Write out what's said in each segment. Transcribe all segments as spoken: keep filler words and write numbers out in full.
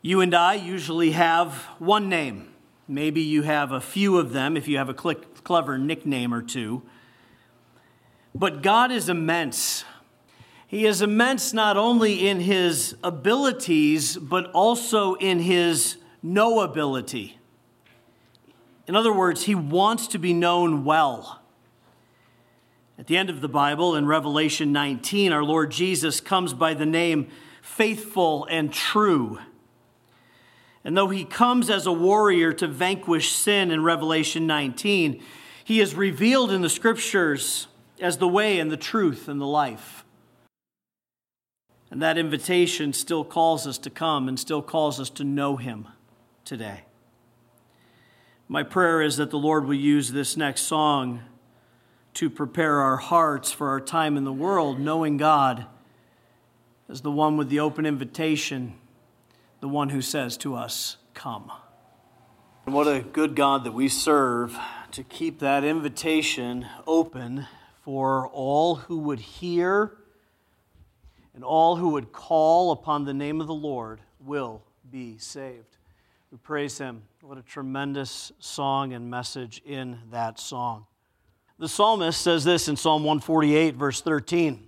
You and I usually have one name. Maybe you have a few of them if you have a clever nickname or two. But God is immense. He is immense not only in his abilities, but also in his knowability. In other words, he wants to be known well. At the end of the Bible, in Revelation nineteen, our Lord Jesus comes by the name Faithful and True. And though he comes as a warrior to vanquish sin in Revelation nineteen, he is revealed in the Scriptures as the way and the truth and the life. And that invitation still calls us to come and still calls us to know him today. My prayer is that the Lord will use this next song to prepare our hearts for our time in the world, knowing God as the one with the open invitation, the one who says to us, come. And what a good God that we serve to keep that invitation open for all who would hear and all who would call upon the name of the Lord will be saved. We praise him. What a tremendous song and message in that song. The psalmist says this in Psalm one forty-eight, verse thirteen.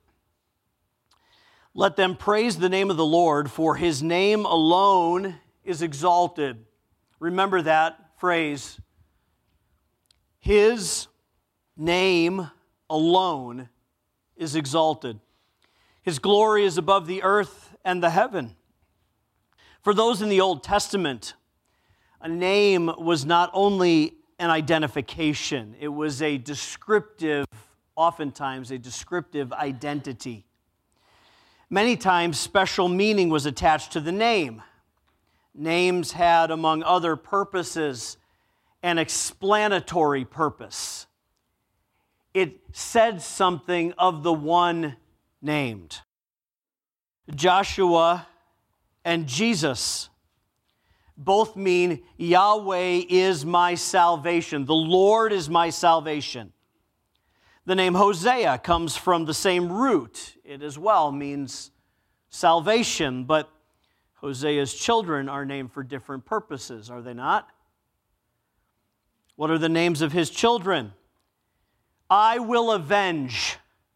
Let them praise the name of the Lord, for his name alone is exalted. Remember that phrase. His name alone is exalted. His glory is above the earth and the heaven. For those in the Old Testament, a name was not only an identification, it was a descriptive, oftentimes a descriptive identity. Many times, special meaning was attached to the name. Names had, among other purposes, an explanatory purpose. It said something of the one named. Joshua and Jesus both mean Yahweh is my salvation. The Lord is my salvation. The name Hosea comes from the same root. It as well means salvation, but Hosea's children are named for different purposes, are they not? What are the names of his children? I will avenge.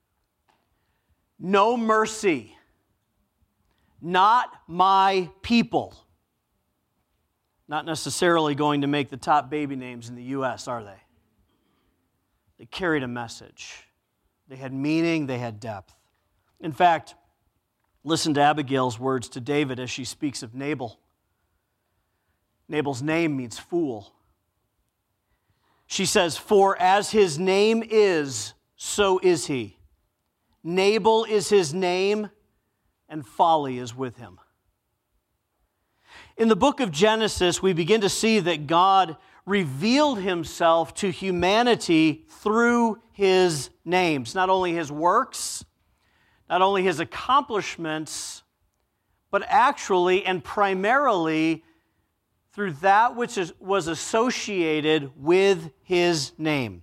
No mercy. Not my people. Not necessarily going to make the top baby names in the U S, are they? They carried a message. They had meaning, they had depth. In fact, listen to Abigail's words to David as she speaks of Nabal. Nabal's name means fool. She says, for as his name is, so is he. Nabal is his name, and folly is with him. In the book of Genesis, we begin to see that God revealed himself to humanity through his names. Not only his works, not only his accomplishments, but actually and primarily through that which is, was associated with his name.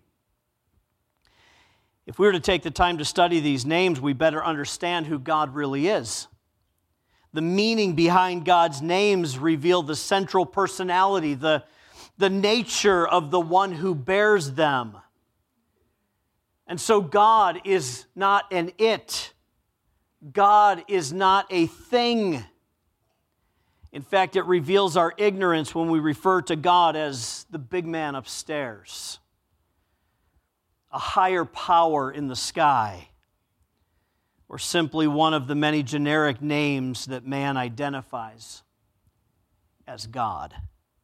If we were to take the time to study these names, we better understand who God really is. The meaning behind God's names reveal the central personality, the, the nature of the one who bears them. And so God is not an it. God is not a thing. In fact, it reveals our ignorance when we refer to God as the big man upstairs, a higher power in the sky, or simply one of the many generic names that man identifies as God.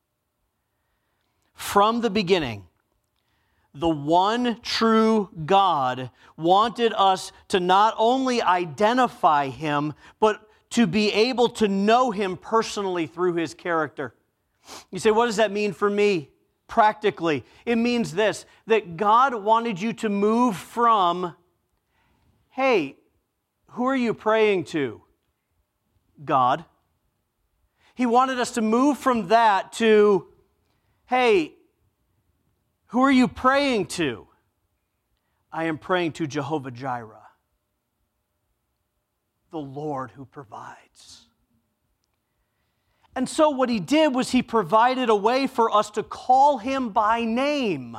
From the beginning, the one true God wanted us to not only identify him, but to be able to know him personally through his character. You say, what does that mean for me practically? It means this, that God wanted you to move from, hey, who are you praying to? God. He wanted us to move from that to, hey, who are you praying to? I am praying to Jehovah Jireh, the Lord who provides. And so what he did was he provided a way for us to call him by name,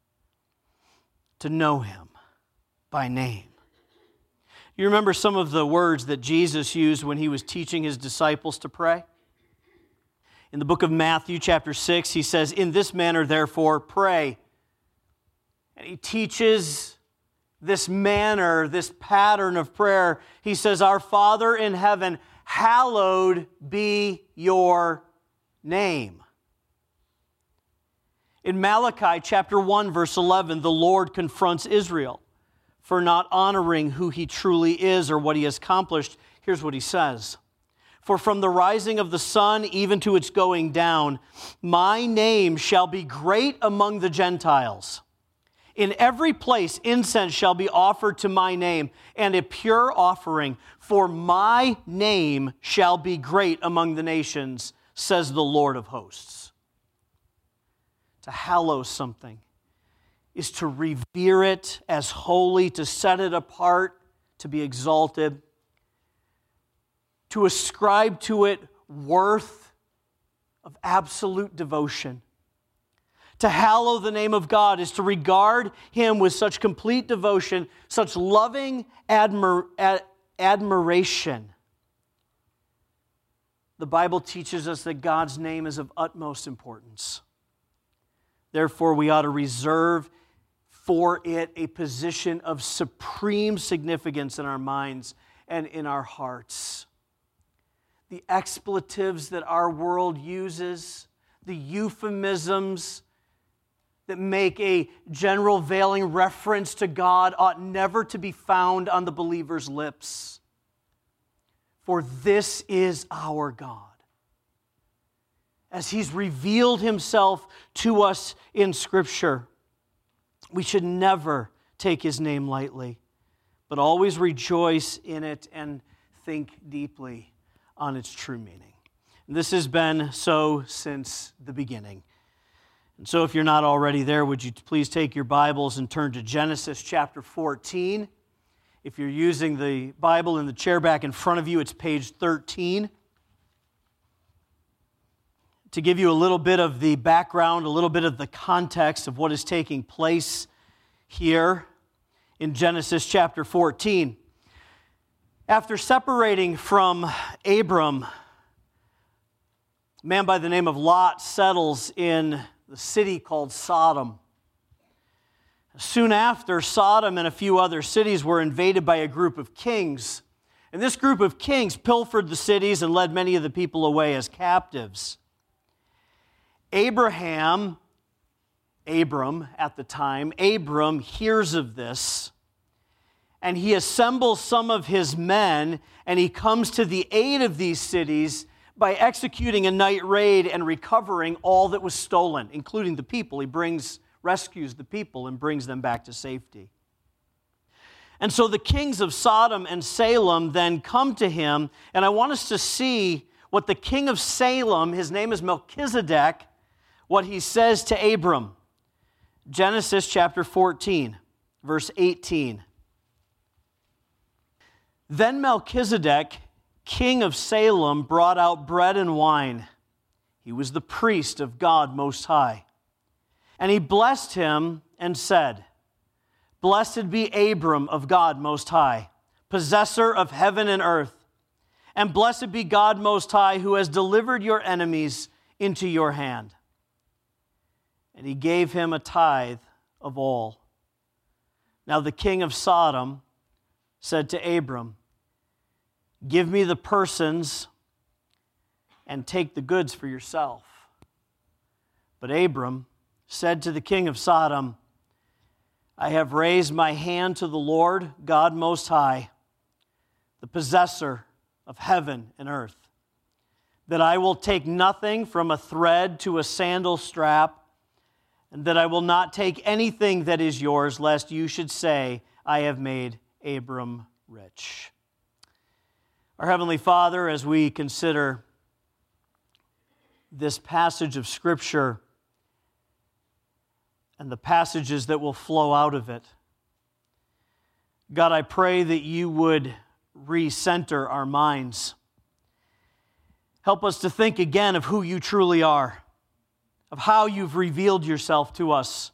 to know him by name. You remember some of the words that Jesus used when he was teaching his disciples to pray? In the book of Matthew chapter six, he says, "In this manner, therefore, pray." And he teaches this manner, this pattern of prayer. He says, "Our Father in heaven, hallowed be your name." In Malachi chapter one, verse eleven, the Lord confronts Israel for not honoring who he truly is or what he has accomplished. Here's what he says. "For from the rising of the sun even to its going down, my name shall be great among the Gentiles. In every place incense shall be offered to my name, and a pure offering, for my name shall be great among the nations, says the Lord of hosts." To hallow something is to revere it as holy, to set it apart, to be exalted, to ascribe to it worth of absolute devotion. To hallow the name of God is to regard him with such complete devotion, such loving admir- ad- admiration. The Bible teaches us that God's name is of utmost importance. Therefore, we ought to reserve for it a position of supreme significance in our minds and in our hearts. The expletives that our world uses, the euphemisms that make a general veiling reference to God ought never to be found on the believer's lips. For this is our God. As he's revealed himself to us in Scripture, we should never take his name lightly, but always rejoice in it and think deeply on its true meaning. This has been so since the beginning. And so if you're not already there, would you please take your Bibles and turn to Genesis chapter fourteen. If you're using the Bible in the chair back in front of you, it's page thirteen. To give you a little bit of the background, a little bit of the context of what is taking place here in Genesis chapter fourteen. After separating from Abram, a man by the name of Lot settles in the city called Sodom. Soon after, Sodom and a few other cities were invaded by a group of kings. And this group of kings pilfered the cities and led many of the people away as captives. Abraham, Abram at the time, Abram hears of this, and he assembles some of his men, and he comes to the aid of these cities by executing a night raid and recovering all that was stolen, including the people. He brings, rescues the people and brings them back to safety. And so the kings of Sodom and Salem then come to him, and I want us to see what the king of Salem, his name is Melchizedek, what he says to Abram. Genesis chapter fourteen, verse eighteen. Then Melchizedek, king of Salem, brought out bread and wine. He was the priest of God Most High. And he blessed him and said, "Blessed be Abram of God Most High, possessor of heaven and earth. And blessed be God Most High, who has delivered your enemies into your hand." And he gave him a tithe of all. Now the king of Sodom said to Abram, "Give me the persons and take the goods for yourself." But Abram said to the king of Sodom, "I have raised my hand to the Lord, God Most High, the possessor of heaven and earth, that I will take nothing from a thread to a sandal strap, and that I will not take anything that is yours, lest you should say, I have made Abram rich." Our Heavenly Father, as we consider this passage of Scripture and the passages that will flow out of it, God, I pray that you would recenter our minds. Help us to think again of who you truly are, of how you've revealed yourself to us.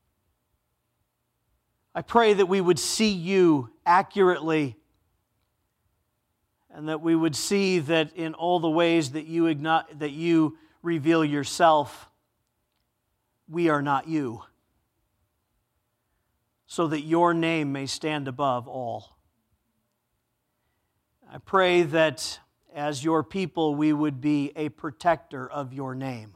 I pray that we would see you accurately and that we would see that in all the ways that you igno- that you reveal yourself, we are not you, so that your name may stand above all. I pray that as your people, we would be a protector of your name.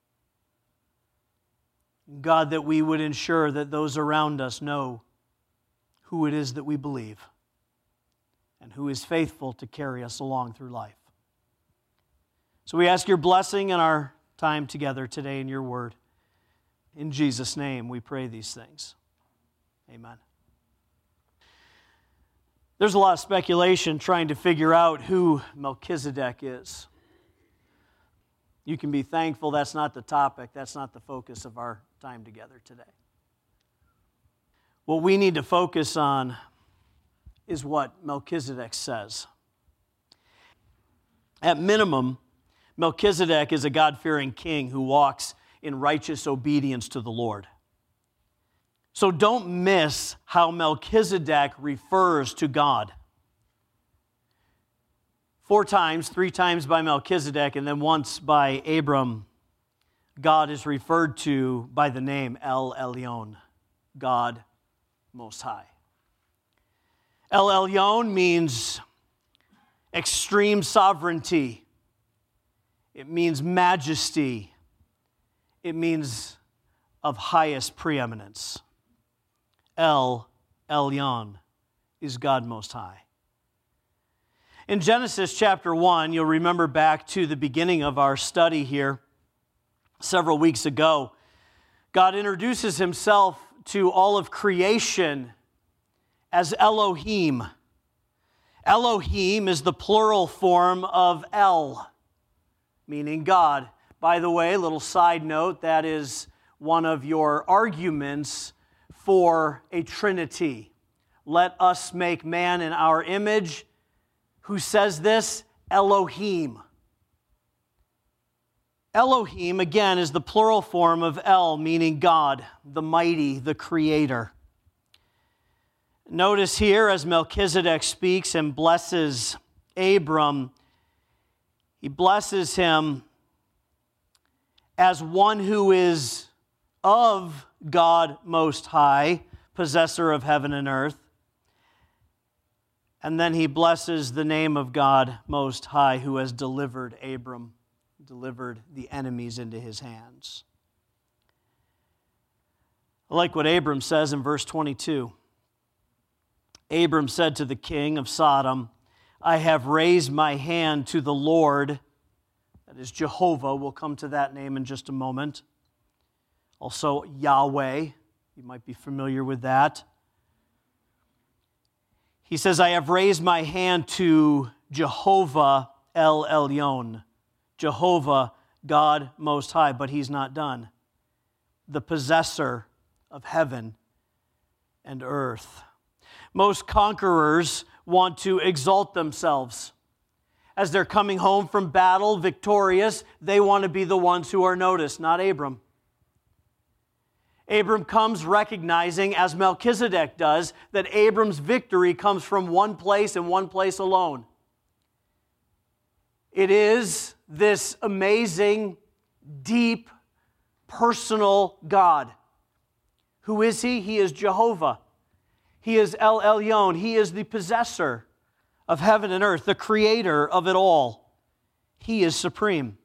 God, that we would ensure that those around us know who it is that we believe and who is faithful to carry us along through life. So we ask your blessing in our time together today in your word. In Jesus' name we pray these things. Amen. There's a lot of speculation trying to figure out who Melchizedek is. You can be thankful that's not the topic, that's not the focus of our time together today. What we need to focus on is what Melchizedek says. At minimum, Melchizedek is a God-fearing king who walks in righteous obedience to the Lord. So don't miss how Melchizedek refers to God. Four times, three times by Melchizedek and then once by Abram, God is referred to by the name El Elyon, God Most High. El Elyon means extreme sovereignty. It means majesty. It means of highest preeminence. El Elyon is God Most High. In Genesis chapter one, you'll remember back to the beginning of our study here several weeks ago, God introduces himself to all of creation as Elohim. Elohim is the plural form of El, meaning God. By the way, little side note, that is one of your arguments for a Trinity. Let us make man in our image. Who says this? Elohim. Elohim, again, is the plural form of El, meaning God, the mighty, the creator. Notice here, as Melchizedek speaks and blesses Abram, he blesses him as one who is of God Most High, possessor of heaven and earth. And then he blesses the name of God Most High, who has delivered Abram, delivered the enemies into his hands. I like what Abram says in verse twenty-two. Abram said to the king of Sodom, I have raised my hand to the Lord, that is Jehovah, we'll come to that name in just a moment. Also Yahweh, you might be familiar with that. He says, I have raised my hand to Jehovah El Elyon, Jehovah, God Most High, but he's not done. The possessor of heaven and earth. Most conquerors want to exalt themselves. As they're coming home from battle victorious, they want to be the ones who are noticed, not Abram. Abram comes recognizing, as Melchizedek does, that Abram's victory comes from one place and one place alone. It is this amazing, deep, personal God. Who is he? He is Jehovah. He is El Elyon. He is the possessor of heaven and earth, the creator of it all. He is supreme.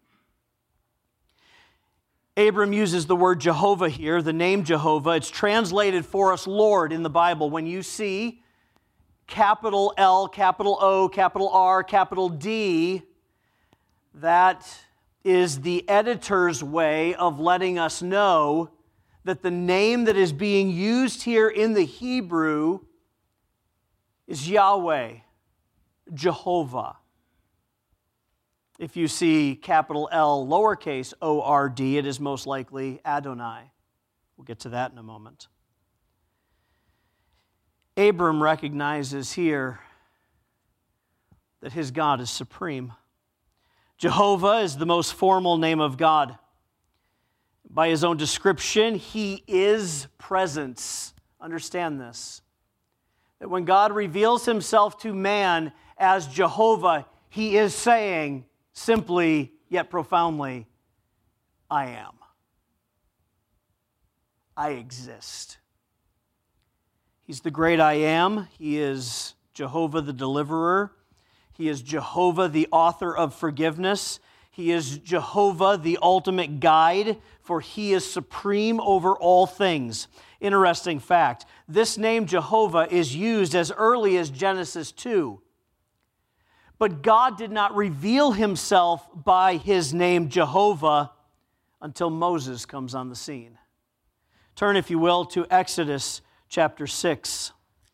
Abram uses the word Jehovah here, the name Jehovah. It's translated for us Lord in the Bible. When you see capital L, capital O, capital R, capital D, that is the editor's way of letting us know that the name that is being used here in the Hebrew is Yahweh, Jehovah. If you see capital L, lowercase O R D, it is most likely Adonai. We'll get to that in a moment. Abram recognizes here that his God is supreme. Jehovah is the most formal name of God. By his own description, he is presence. Understand this. That when God reveals himself to man as Jehovah, he is saying simply, yet profoundly, I am. I exist. He's the great I am. He is Jehovah the deliverer. He is Jehovah the author of forgiveness. He is Jehovah the ultimate guide, for he is supreme over all things. Interesting fact, this name Jehovah is used as early as Genesis two. But God did not reveal himself by his name Jehovah until Moses comes on the scene. Turn, if you will, to Exodus chapter six.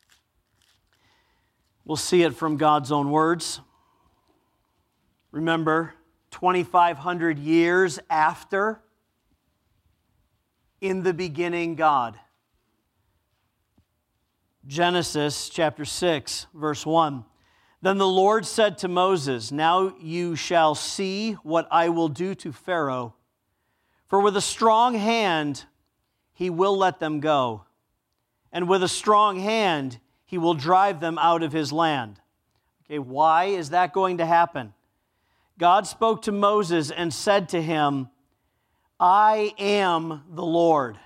We'll see it from God's own words. Remember, twenty-five hundred years after, in the beginning, God. Genesis chapter six, verse one. Then the Lord said to Moses, now you shall see what I will do to Pharaoh, for with a strong hand he will let them go, and with a strong hand he will drive them out of his land. Okay, why is that going to happen? God spoke to Moses and said to him, I am the Lord.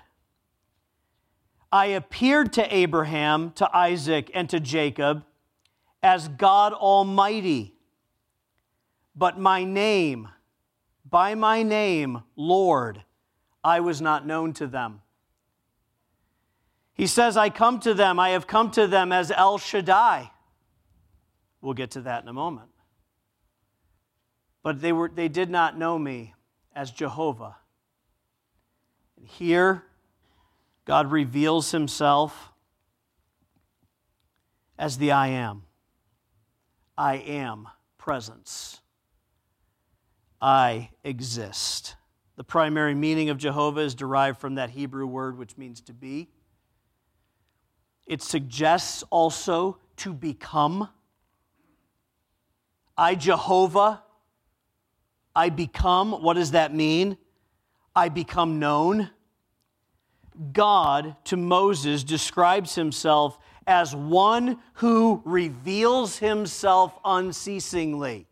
I appeared to Abraham, to Isaac, and to Jacob as God Almighty. But my name, by my name, Lord, I was not known to them. He says, I come to them, I have come to them as El Shaddai. We'll get to that in a moment. But they were they did not know me as Jehovah. And here, God reveals himself as the I am. I am presence. I exist. The primary meaning of Jehovah is derived from that Hebrew word which means to be. It suggests also to become. I, Jehovah, I become. What does that mean? I become known. God, to Moses, describes himself as one who reveals himself unceasingly.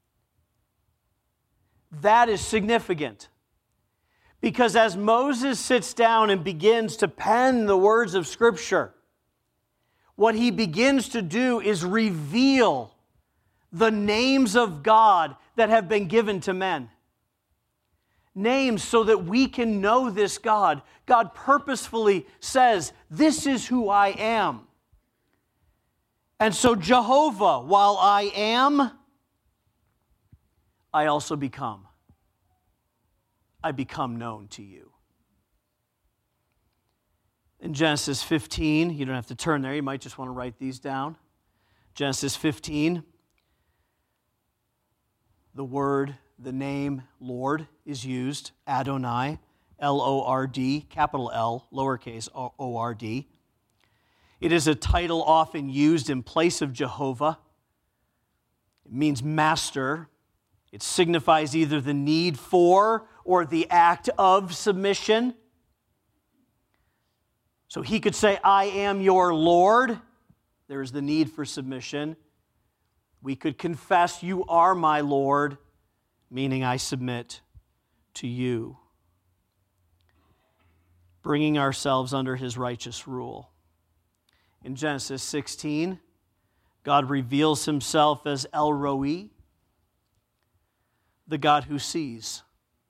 That is significant. Because as Moses sits down and begins to pen the words of Scripture, what he begins to do is reveal the names of God that have been given to men. Names so that we can know this God. God purposefully says, this is who I am. And so Jehovah, while I am, I also become. I become known to you. In Genesis fifteen, you don't have to turn there, you might just want to write these down. Genesis fifteen, the word, the name Lord is used, Adonai, L O R D, capital L, lowercase O R D. It is a title often used in place of Jehovah. It means master. It signifies either the need for or the act of submission. So he could say, I am your Lord. There is the need for submission. We could confess, you are my Lord, meaning I submit to you. Bringing ourselves under his righteous rule. In Genesis sixteen, God reveals himself as El Roi, the God who sees.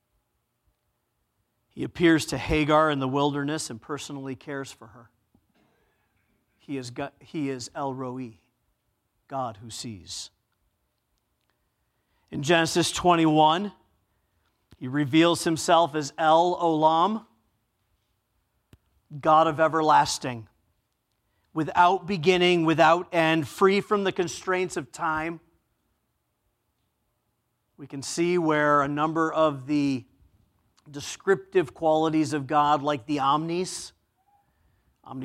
He appears to Hagar in the wilderness and personally cares for her. He is, God, he is El Roi, God who sees. In Genesis twenty-one, he reveals himself as El Olam, God of everlasting, without beginning, without end, free from the constraints of time. We can see where a number of the descriptive qualities of God, like the omnis,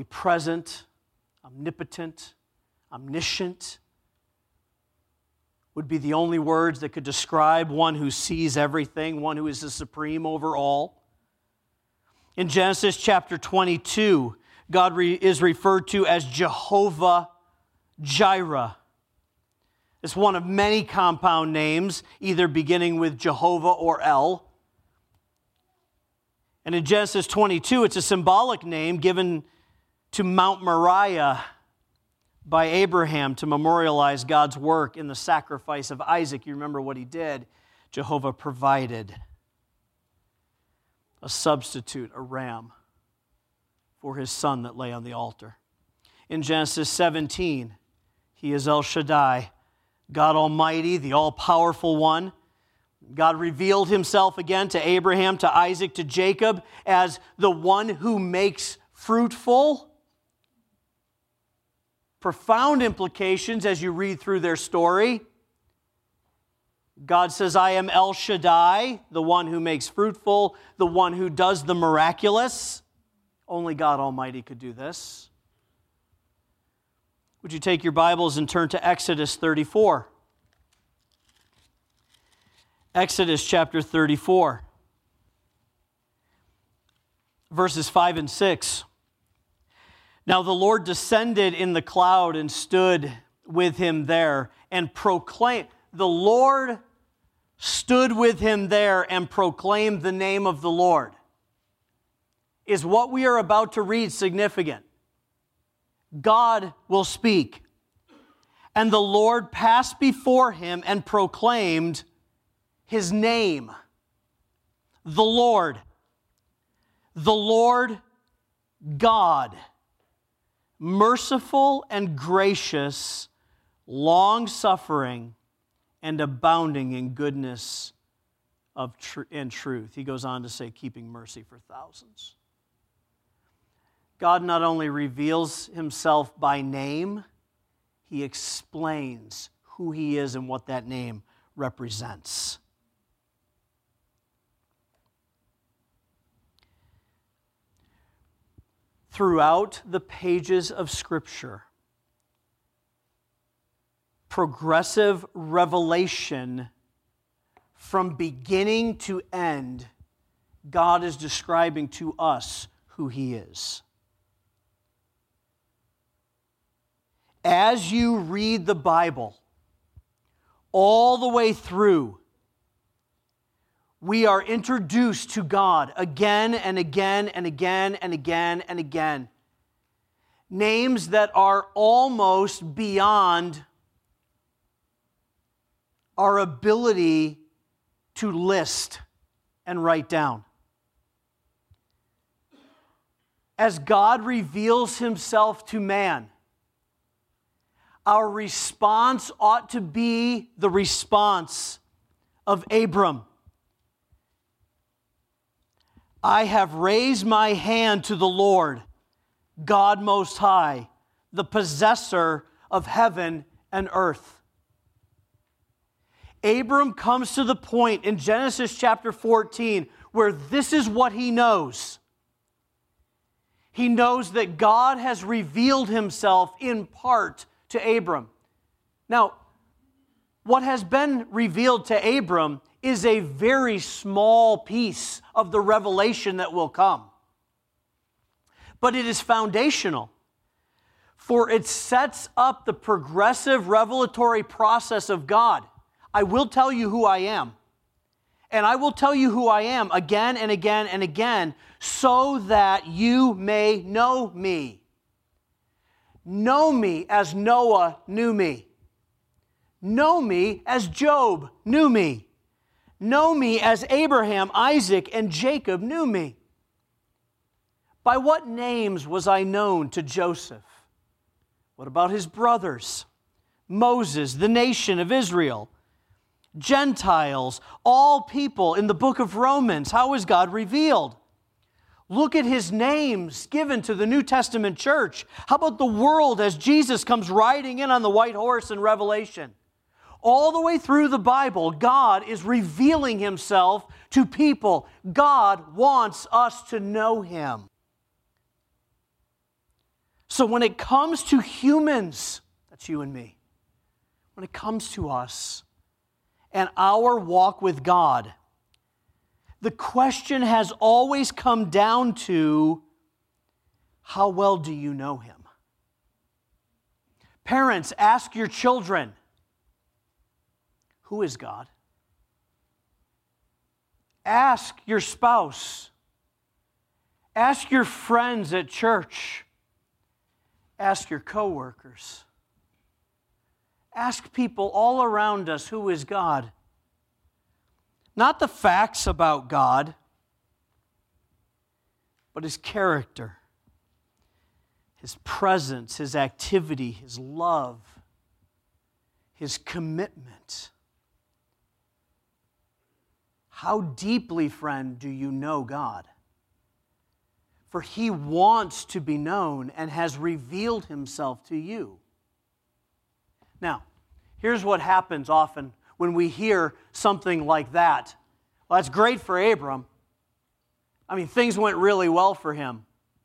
omnipresent, omnipotent, omniscient, would be the only words that could describe one who sees everything, one who is the supreme over all. In Genesis chapter twenty-two, God re- is referred to as Jehovah Jireh. It's one of many compound names, either beginning with Jehovah or El. And in Genesis twenty-two, it's a symbolic name given to Mount Moriah by Abraham to memorialize God's work in the sacrifice of Isaac. You remember what he did. Jehovah provided a substitute, a ram, for his son that lay on the altar. In Genesis seventeen, he is El Shaddai, God Almighty, the all-powerful one. God revealed himself again to Abraham, to Isaac, to Jacob as the one who makes fruitful. Profound implications as you read through their story. God says, I am El Shaddai, the one who makes fruitful, the one who does the miraculous. Only God Almighty could do this. Would you take your Bibles and turn to Exodus thirty-four? Exodus chapter thirty-four, verses five and six. Now the Lord descended in the cloud and stood with him there and proclaimed. The Lord stood with him there and proclaimed the name of the Lord. Is what we are about to read significant? God will speak. And the Lord passed before him and proclaimed his name. The Lord. The Lord God. Merciful and gracious, long-suffering, and abounding in goodness of tr- and truth. He goes on to say, keeping mercy for thousands. God not only reveals himself by name, he explains who he is and what that name represents. Throughout the pages of Scripture, progressive revelation from beginning to end, God is describing to us who he is. As you read the Bible, all the way through, we are introduced to God again and again and again and again and again. Names that are almost beyond our ability to list and write down. As God reveals himself to man, our response ought to be the response of Abram. I have raised my hand to the Lord, God Most High, the possessor of heaven and earth. Abram comes to the point in Genesis chapter fourteen where this is what he knows. He knows that God has revealed himself in part to Abram. Now, what has been revealed to Abram is a very small piece of the revelation that will come. But it is foundational, for it sets up the progressive revelatory process of God. I will tell you who I am, and I will tell you who I am again and again and again, so that you may know me. Know me as Noah knew me. Know me as Job knew me. Know me as Abraham, Isaac, and Jacob knew me. By what names was I known to Joseph? What about his brothers? Moses, the nation of Israel, Gentiles, all people in the book of Romans. How is God revealed? Look at his names given to the New Testament church. How about the world as Jesus comes riding in on the white horse in Revelation? All the way through the Bible, God is revealing himself to people. God wants us to know him. So when it comes to humans, that's you and me, when it comes to us, and our walk with God, the question has always come down to, how well do you know Him? Parents, ask your children, who is God? Ask your spouse. Ask your friends at church. Ask your coworkers. Ask people all around us, who is God? Not the facts about God, but His character, His presence, His activity, His love, His commitment. How deeply, friend, do you know God? For He wants to be known and has revealed Himself to you. Now, here's what happens often when we hear something like that. Well, that's great for Abram. I mean, things went really well for him.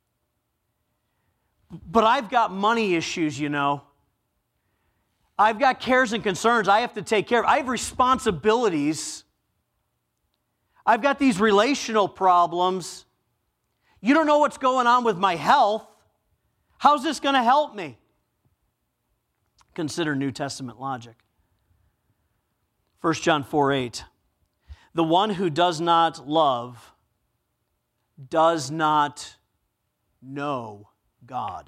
But I've got money issues, you know. I've got cares and concerns I have to take care of. I have responsibilities. I've got these relational problems. You don't know what's going on with my health. How's this going to help me? Consider New Testament logic. First John four eight. The one who does not love does not know God.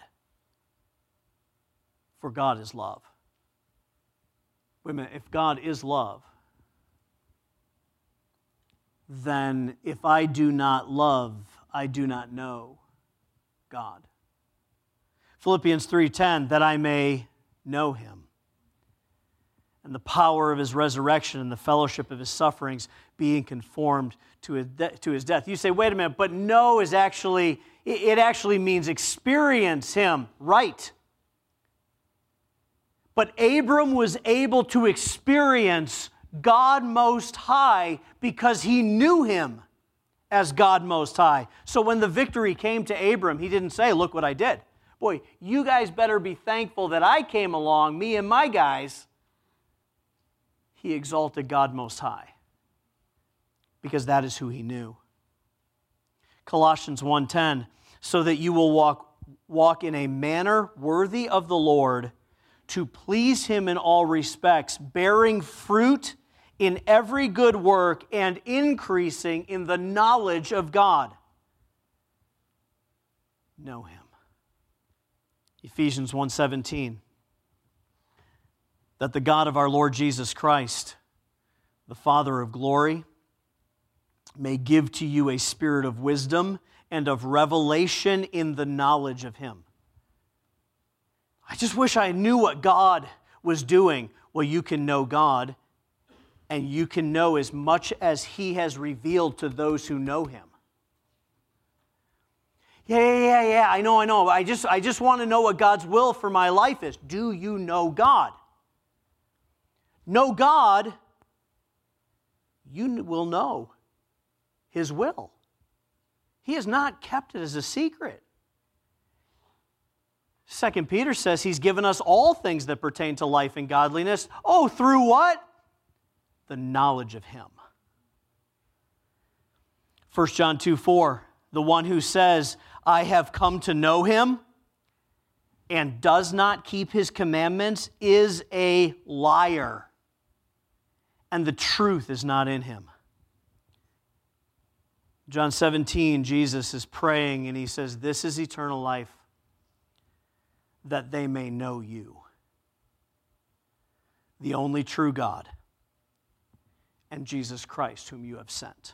For God is love. Wait a minute, if God is love, then if I do not love, I do not know God. Philippians three ten, that I may know Him and the power of His resurrection and the fellowship of His sufferings, being conformed to His, de- to his death. You say, wait a minute, but know is actually, it actually means experience Him, right? But Abram was able to experience God Most High because he knew Him as God Most High. So when the victory came to Abram, he didn't say, look what I did. Boy, you guys better be thankful that I came along, me and my guys. He exalted God Most High because that is who he knew. Colossians one ten, so that you will walk, walk in a manner worthy of the Lord, to please Him in all respects, bearing fruit in every good work and increasing in the knowledge of God. Know Him. Ephesians one seventeen, that the God of our Lord Jesus Christ, the Father of glory, may give to you a spirit of wisdom and of revelation in the knowledge of Him. I just wish I knew what God was doing. Well, you can know God, and you can know as much as He has revealed to those who know Him. Yeah, yeah, yeah, yeah, I know, I know. I just, I just want to know what God's will for my life is. Do you know God? Know God, you will know His will. He has not kept it as a secret. Second Peter says He's given us all things that pertain to life and godliness. Oh, through what? The knowledge of Him. First John two four, the one who says, I have come to know Him and does not keep His commandments is a liar, and the truth is not in him. John seventeen, Jesus is praying and He says, this is eternal life, that they may know you, the only true God, and Jesus Christ, whom you have sent.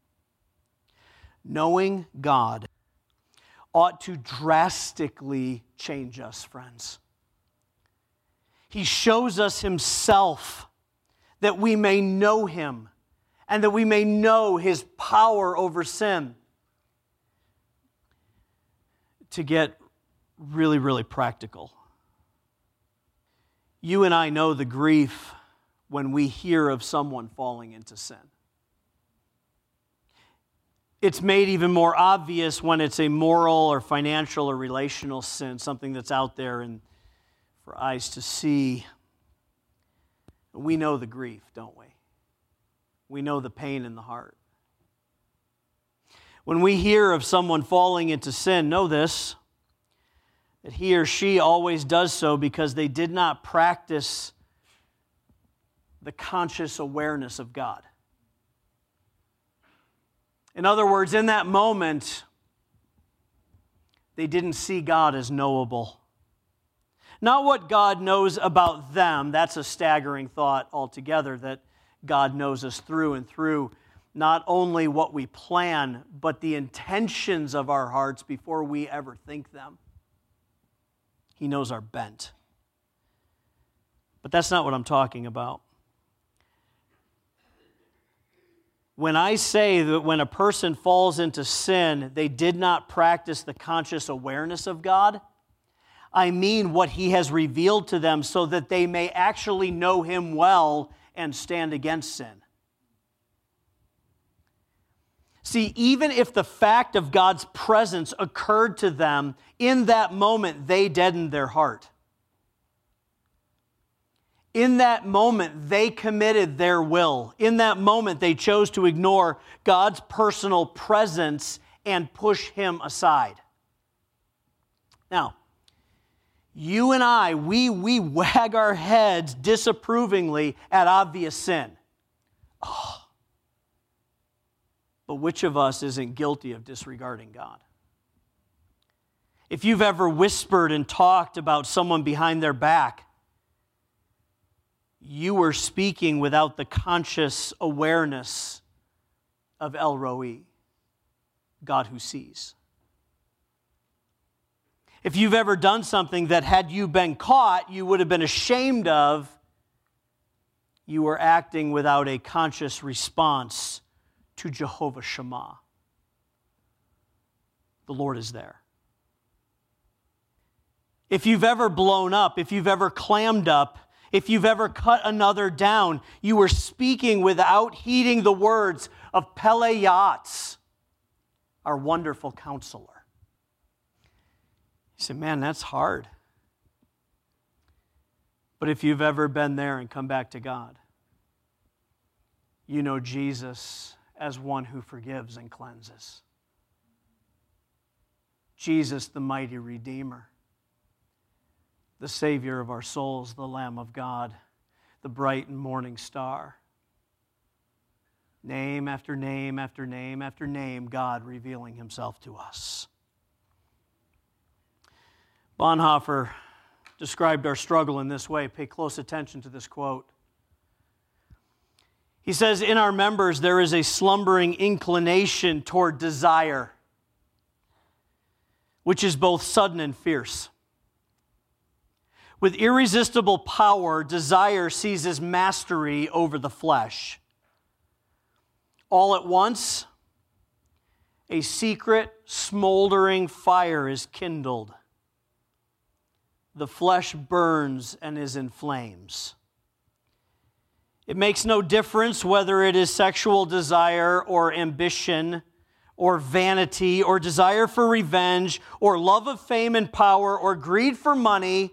Knowing God ought to drastically change us, friends. He shows us Himself that we may know Him and that we may know His power over sin. To get really, really practical, you and I know the grief when we hear of someone falling into sin. It's made even more obvious when it's a moral or financial or relational sin, something that's out there and for eyes to see. We know the grief, don't we? We know the pain in the heart. When we hear of someone falling into sin, know this, that he or she always does so because they did not practice the conscious awareness of God. In other words, in that moment, they didn't see God as knowable. Not what God knows about them. That's a staggering thought altogether, that God knows us through and through. Not only what we plan, but the intentions of our hearts before we ever think them. He knows our bent. But that's not what I'm talking about. When I say that when a person falls into sin, they did not practice the conscious awareness of God, I mean what He has revealed to them so that they may actually know Him well and stand against sin. See, even if the fact of God's presence occurred to them, in that moment they deadened their heart. In that moment, they committed their will. In that moment, they chose to ignore God's personal presence and push Him aside. Now, you and I, we, we wag our heads disapprovingly at obvious sin. Oh. But which of us isn't guilty of disregarding God? If you've ever whispered and talked about someone behind their back, you were speaking without the conscious awareness of El Roi, God who sees. If you've ever done something that had you been caught, you would have been ashamed of, you were acting without a conscious response to Jehovah Shammah. The Lord is there. If you've ever blown up, if you've ever clammed up, if you've ever cut another down, you were speaking without heeding the words of Pelayats, our wonderful counselor. You say, man, that's hard. But if you've ever been there and come back to God, you know Jesus as one who forgives and cleanses. Jesus, the mighty Redeemer, the Savior of our souls, the Lamb of God, the bright and morning star. Name after name after name after name, God revealing Himself to us. Bonhoeffer described our struggle in this way. Pay close attention to this quote. He says, in our members there is a slumbering inclination toward desire, which is both sudden and fierce. With irresistible power, desire seizes mastery over the flesh. All at once, a secret, smoldering fire is kindled. The flesh burns and is in flames. It makes no difference whether it is sexual desire or ambition or vanity or desire for revenge or love of fame and power or greed for money.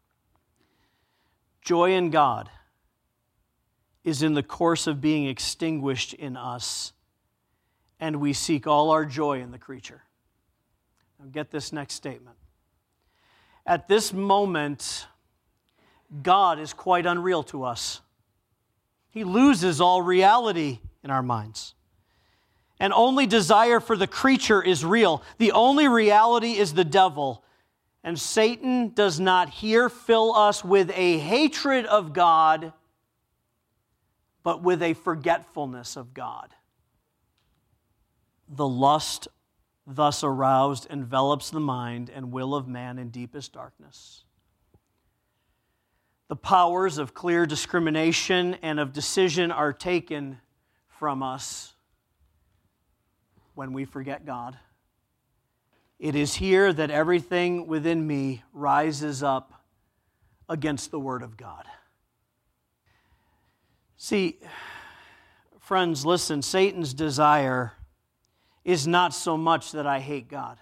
Joy in God is in the course of being extinguished in us, and we seek all our joy in the creature. Now get this next statement. At this moment, God is quite unreal to us. He loses all reality in our minds. And only desire for the creature is real. The only reality is the devil. And Satan does not here fill us with a hatred of God, but with a forgetfulness of God. The lust thus aroused envelops the mind and will of man in deepest darkness. The powers of clear discrimination and of decision are taken from us when we forget God. It is here that everything within me rises up against the Word of God. See, friends, listen, Satan's desire is not so much that I hate God.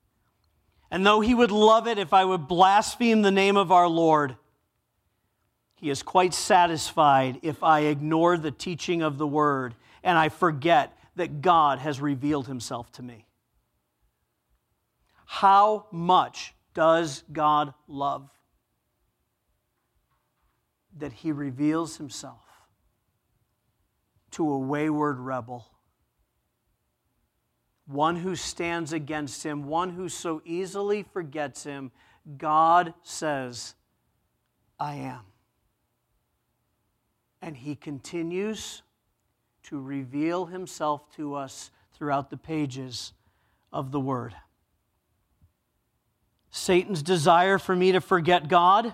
And though he would love it if I would blaspheme the name of our Lord, He is quite satisfied if I ignore the teaching of the Word and I forget that God has revealed Himself to me. How much does God love that He reveals Himself to a wayward rebel, one who stands against Him, one who so easily forgets Him? God says, I am. And He continues to reveal Himself to us throughout the pages of the Word. Satan's desire for me to forget God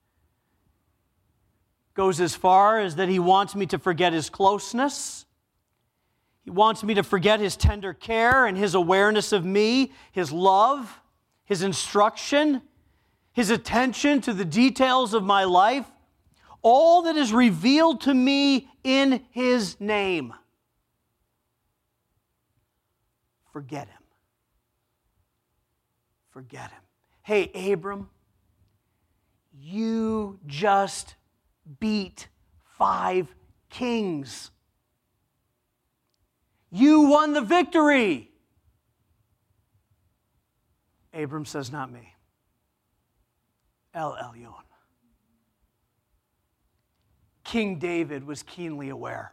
goes as far as that he wants me to forget His closeness. He wants me to forget His tender care and His awareness of me, His love, His instruction, His attention to the details of my life, all that is revealed to me in His name. Forget Him. Forget Him. Hey, Abram, you just beat five kings. You won the victory. Abram says, not me. El Elyon. King David was keenly aware.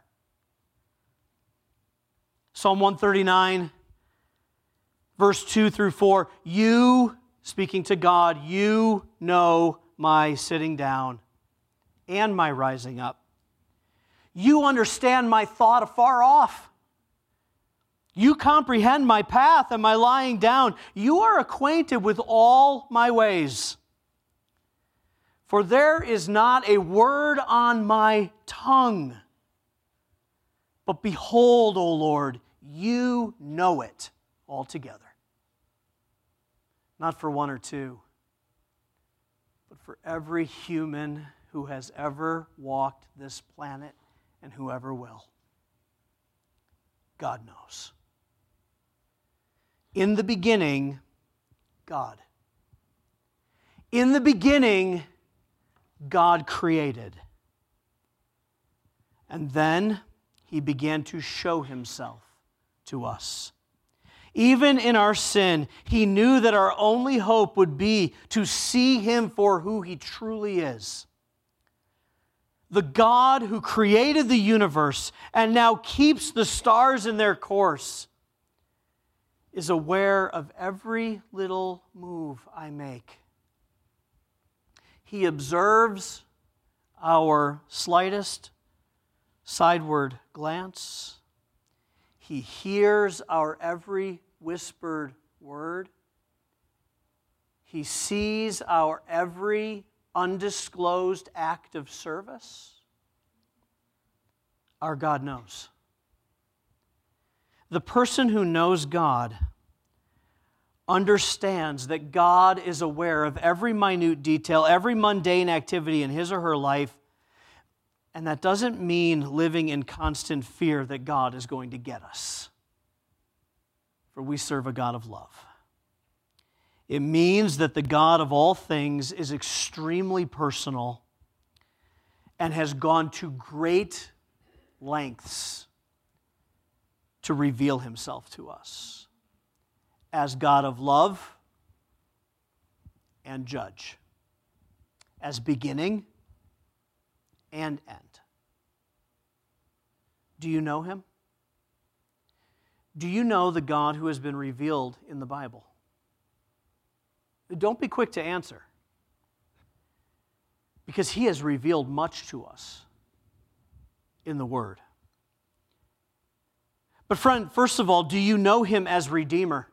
Psalm one thirty-nine, verse two through four, you, speaking to God, you know my sitting down and my rising up. You understand my thought afar off. You comprehend my path and my lying down. You are acquainted with all my ways. For there is not a word on my tongue. But behold, O Lord, you know it altogether. Not for one or two, but for every human who has ever walked this planet and whoever will. God knows. In the beginning, God. In the beginning, God created. And then He began to show Himself to us. Even in our sin, He knew that our only hope would be to see Him for who He truly is. The God who created the universe and now keeps the stars in their course is aware of every little move I make. He observes our slightest sideward glance. He hears our every whispered word. He sees our every undisclosed act of service. Our God knows. The person who knows God understands that God is aware of every minute detail, every mundane activity in his or her life, and that doesn't mean living in constant fear that God is going to get us. For we serve a God of love. It means that the God of all things is extremely personal and has gone to great lengths to reveal Himself to us as God of love and judge, as beginning and end. Do you know Him? Do you know the God who has been revealed in the Bible? Don't be quick to answer, because He has revealed much to us in the Word. But friend, first of all, do you know Him as Redeemer?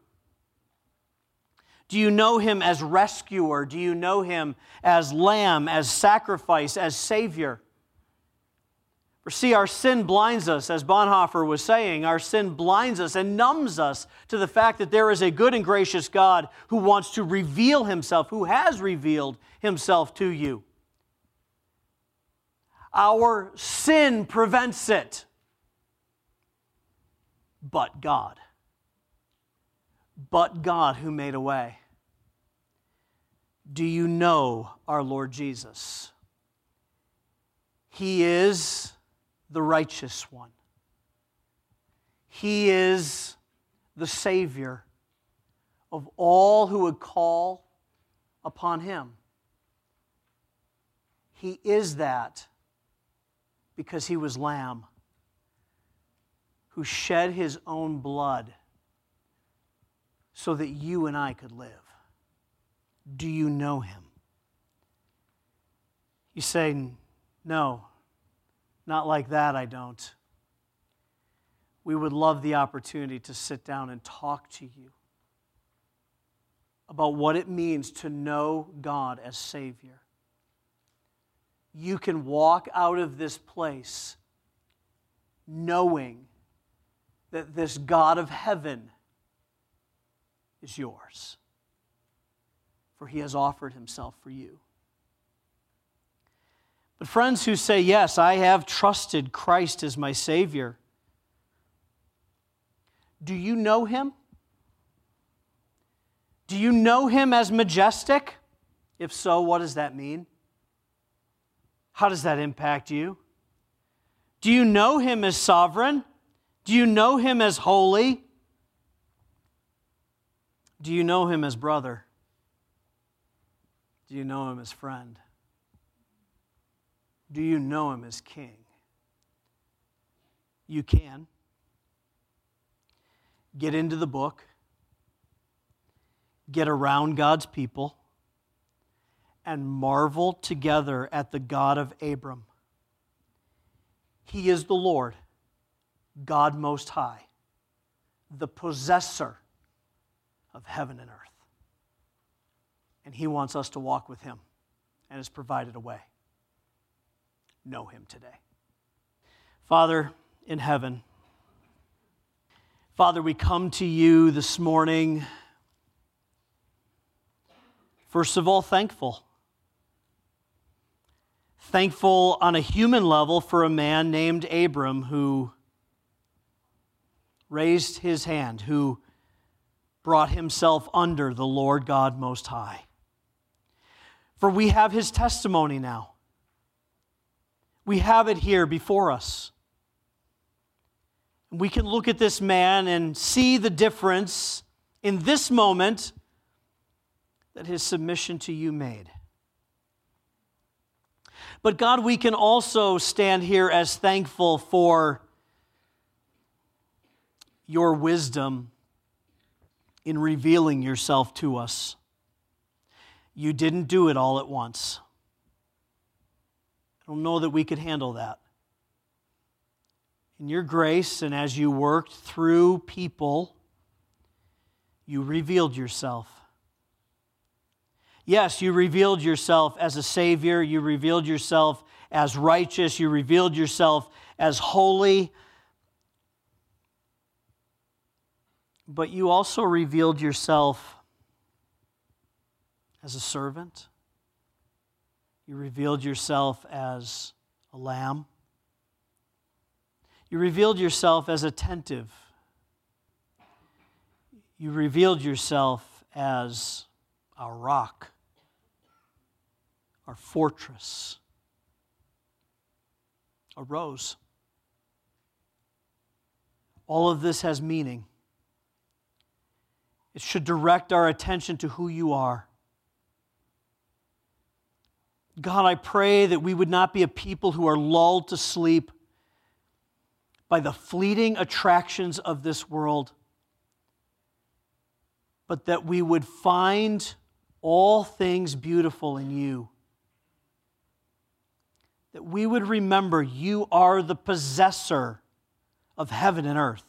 Do you know Him as Rescuer? Do you know Him as Lamb, as Sacrifice, as Savior? For see, our sin blinds us, as Bonhoeffer was saying. Our sin blinds us and numbs us to the fact that there is a good and gracious God who wants to reveal Himself, who has revealed Himself to you. Our sin prevents it. But God. But God who made a way. Do you know our Lord Jesus? He is the righteous one. He is the Savior of all who would call upon Him. He is that because He was Lamb who shed His own blood so that you and I could live. Do you know Him? You say, no, not like that, I don't. We would love the opportunity to sit down and talk to you about what it means to know God as Savior. You can walk out of this place knowing that this God of heaven is yours, for He has offered Himself for you. But friends who say, yes, I have trusted Christ as my Savior, do you know Him? Do you know Him as majestic? If so, what does that mean? How does that impact you? Do you know Him as sovereign? Do you know Him as holy? Do you know Him as brother? Do you know Him as friend? Do you know Him as King? You can. Get into the book. Get around God's people and marvel together at the God of Abram. He is the Lord, God Most High, the possessor of heaven and earth. And He wants us to walk with Him and has provided a way. Know Him today. Father in heaven, Father, we come to You this morning, first of all, thankful. Thankful on a human level for a man named Abram who raised his hand, who brought himself under the Lord God Most High. For we have his testimony now. We have it here before us. We can look at this man and see the difference in this moment that his submission to You made. But God, we can also stand here as thankful for Your wisdom in revealing Yourself to us. You didn't do it all at once. I don't know that we could handle that. In Your grace, and as You worked through people, You revealed Yourself. Yes, You revealed Yourself as a Savior. You revealed Yourself as righteous. You revealed Yourself as holy. But You also revealed Yourself as a servant. You revealed Yourself as a lamb. You revealed Yourself as attentive. You revealed Yourself as our rock, our fortress, a rose. All of this has meaning. It should direct our attention to who You are. God, I pray that we would not be a people who are lulled to sleep by the fleeting attractions of this world, but that we would find all things beautiful in You. That we would remember You are the possessor of heaven and earth.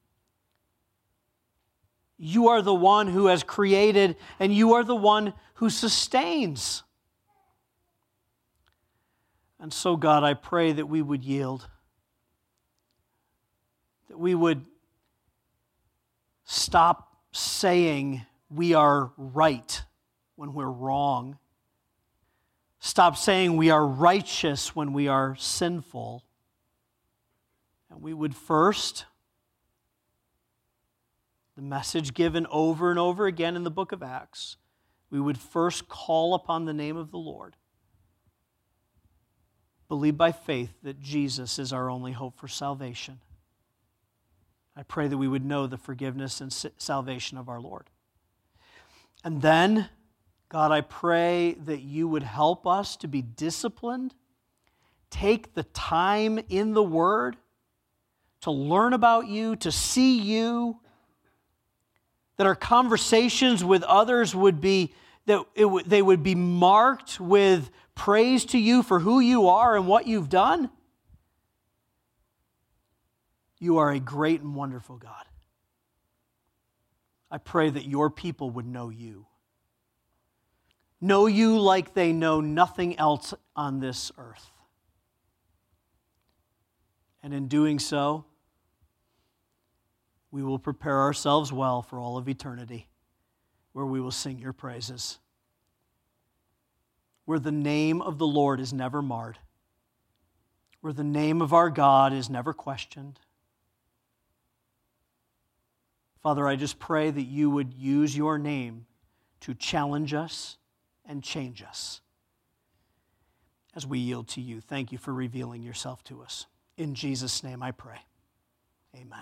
You are the one who has created, and You are the one who sustains. And so, God, I pray that we would yield, that we would stop saying we are right when we're wrong, stop saying we are righteous when we are sinful, and we would first, the message given over and over again in the book of Acts, we would first call upon the name of the Lord. believe by faith that Jesus is our only hope for salvation. I pray that we would know the forgiveness and salvation of our Lord. And then, God, I pray that you would help us to be disciplined, take the time in the Word to learn about you, to see you, that our conversations with others would be, that it w- they would be marked with praise to you for who you are and what you've done. You are a great and wonderful God. I pray that your people would know you. Know you like they know nothing else on this earth. And in doing so, we will prepare ourselves well for all of eternity, where we will sing your praises, where the name of the Lord is never marred, where the name of our God is never questioned. Father, I just pray that you would use your name to challenge us and change us as we yield to you. Thank you for revealing yourself to us. In Jesus' name I pray. Amen.